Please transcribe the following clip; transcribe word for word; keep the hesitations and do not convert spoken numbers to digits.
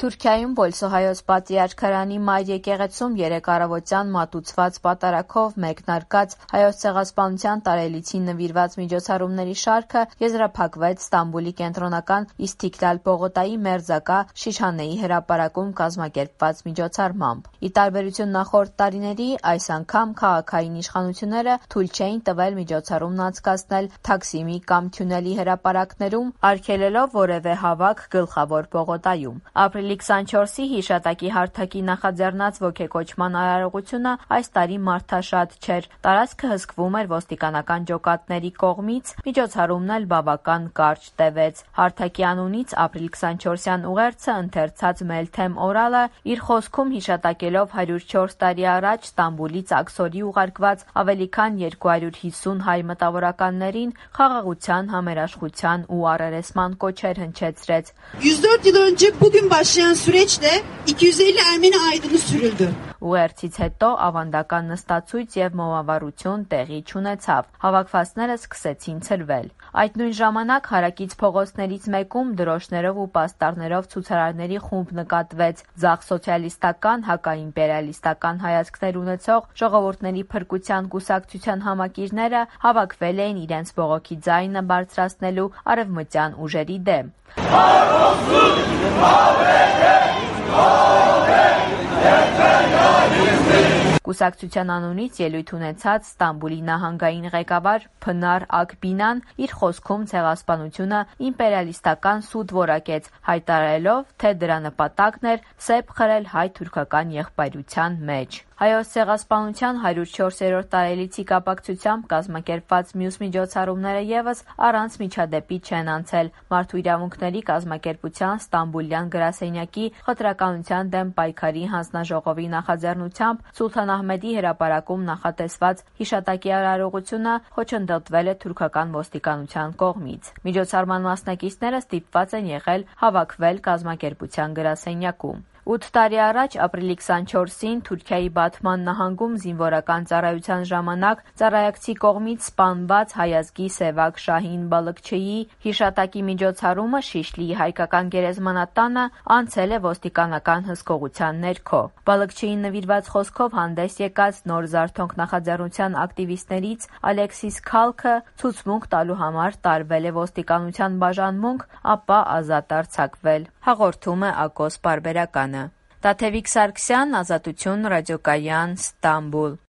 Թուրքիայում Պոլսոհայոց պատրիարքարանի մայր եկեղեցում երեկ առավոտյան մատուցված պատարագով մեկնարկած Հայոց ցեղասպանության տարելիցին նվիրված միջոցառումների շարքը եզրափակվեց Ստամբուլի կենտրոնական Իսթիքլալ պողոտայի մերձակա Շիշանեի հրապարակում կազմակերպված միջոցառմամբ։ Ի տարբերություն նախորդ տարիների, այս անգամ քաղաքային իշխանությունները թույլ չէին տվել միջոցառումն անցկացնել Թաքսիմի կամ Թյունելի հրապարակներում, արգելելով որևէ հավաք գլխավոր պողոտայում։ Ապրիլի քսանչորսի հիշատակի հարթակի նախաձեռնած ոգեկոչման արարողությունը այս տարի մարդաշատ չէր, տարածքը հսկվում էր ոստիկանական ջոկատների կողմից, միջոցառումն էլ բավական կարճ տևեց։ Հարթակի անունից ապրիլ քսանչորսյան ուղերձը ընթերցած Մելթեմ Օրալը իր խոսքում հիշատակելով հարյուր չորս տարի առաջ Ստամբուլից Աքսորի ուղարկված ավելի քան երկու հարյուր հիսուն հայ մտավորականներին խաղաղության, համերաշխության ու առերեսման կոչեր հնչեցրեց։ yüz dört yıl önce bugün başlayan süreçle iki yüz elli Ermeni aydını sürüldü. Ուղերձից հետո ավանդական նստացույց եւ մոմավառություն տեղի չունեցավ։ Հավաքվածները սկսեցին ցրվել։ Այդ նույն ժամանակ հարակից փողոցներից մեկում դրոշներով ու պաստառներով ցուցարարների խումբ նկատվեց։ Ձախ սոցիալիստական, հակաիմպերիալիստական հայացքներ ունեցող ժողովուրդների փրկության կուսակցության համակիրները հավաքվել էին իրենց բողոքի ձայնը բարձրացնելու արևմտյան ուժերի դեմ։ Կուսակցության անունից ելույթ ունեցած Ստամբուլի նահանգային ղեկավար Փնար Ակբինան իր խոսքում ցեղասպանությունը իմպերիալիստական սուտ որակեց, հայտարարելով, թե դրա նպատակն էր սեպ խրել հայ-թուրքական եղբայրության մեջ։ Հայոց ցեղասպանության հարյուր չորսերորդ տարելիցի կապակցությամբ կազմակերպված մյուս միջոցառումները ևս առանց միջադեպի չեն անցել։ Մարդու իրավունքների կազմակերպության Ստամբուլյան գրասենյակի խտրականության դեմ պայքարի հանձնաժողովի նախաձեռնությամբ Սուլթանահմեդի հրապարակում նախատեսված հիշատակի արարողությունը խոչընդոտվել է թուրքական ոստիկանության կողմից։ Միջոցառման մասնակիցները ստիպված են եղել հավաքվել կազմակերպության գրասենյակում։ Ութ տարի առաջ ապրիլի քսանչորսին Թուրքիայի Բաթման նահանգում զինվորական ծառայության ժամանակ ծառայակցի կողմից սպանված հայազգի Սևակ Շահին Բալքչեի հիշատակի միջոցառումը Շիշլիի հայկական գերեզմանատանը անցել է ոստիկանական հսկողության ներքո։ Բալքչեին նվիրված խոսքով հանդես եկած Նոր Զարթոնք նախաձեռնության ակտիվիստներից Ալեքսիս Քալքը ցուցմունք տալու համար տարվել է ոստիկանության բաժանմունք, ապա ազատ արձակվել։ Հաղորդում է Ակոս պարբերականը։ Տաթևիկ Սարգսյան, Ազատություն ռադիոկայան, Ստամբուլ։